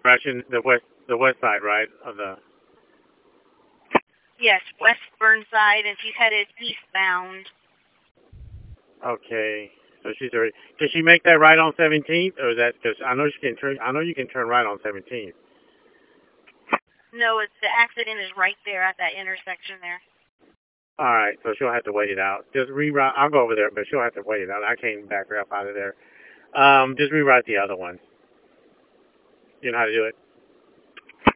direction, the west side, right, of the. Yes, West Burnside, and she's headed eastbound. Okay. So she's already. Did she make that right on 17th, or is that because I know she can turn? I know you can turn right on 17th. No, it's the accident is right there at that intersection there. All right. So she'll have to wait it out. Just reroute. I'll go over there, but she'll have to wait it out. I can't back her up out of there. Just rewrite the other one. You know how to do it.